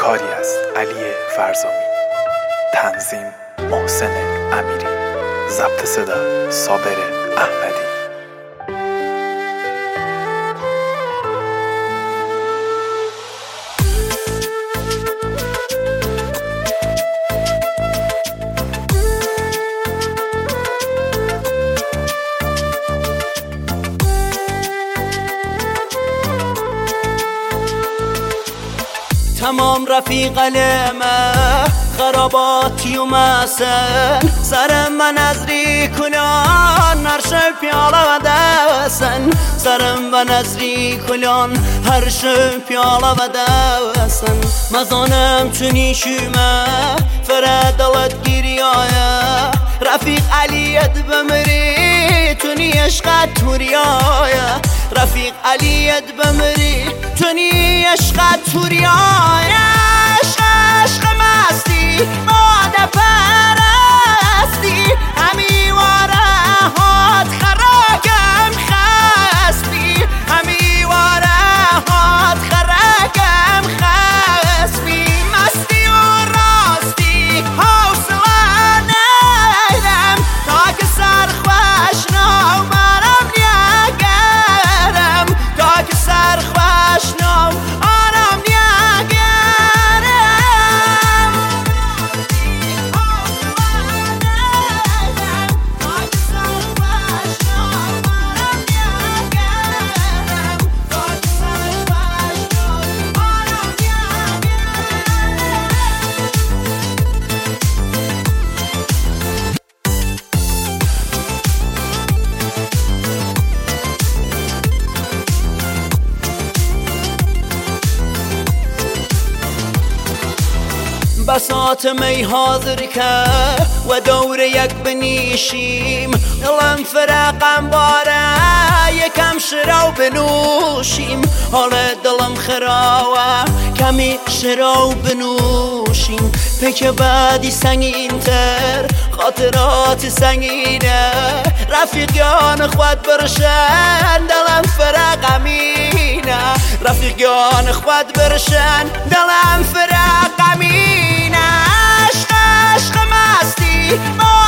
کاری از علی فرزامی، تنظیم محسن امیری، ضبط صدا صابر احمدی. تمام رفیق علمه خراباتی و مسن سر من از ریکلان هر شب پیاله و دوسن سرم من از ریکلان هر شب پیاله و دوسن مزانم چونی شومه فردالت گیریایه رفیق علیت بمری تونی عشقت توریایه رفیق علیت بمری تونی عشقت توریایه عشق مستی ماده پرستی همیواره هات خراگم خستی همیواره هات خراگم خستی مستی و راستی حوصله نیرم تا که سرخوش نو مرم نیگرم تا که سرخوش نو بساط می حاضر که و دور یک بنیشیم دلم فرقم باره یکم شراو بنوشیم حال دلم خراوه کمی شراو بنوشیم پیک بعدی سنگین تر خاطرات سنگینه رفیقیان خود برشن دلم فرقمینه رفیقیان خود برشن دلم فرقمینه عشق مستی